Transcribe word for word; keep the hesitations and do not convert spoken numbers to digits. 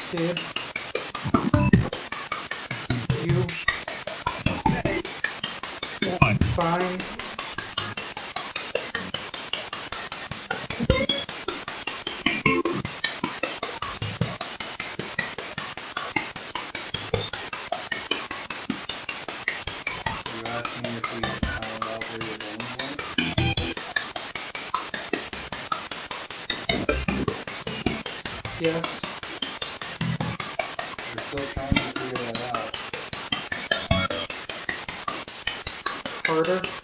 Did you find You're asking if we found out where your bones went? yes? We're still trying to figure that out. Harder?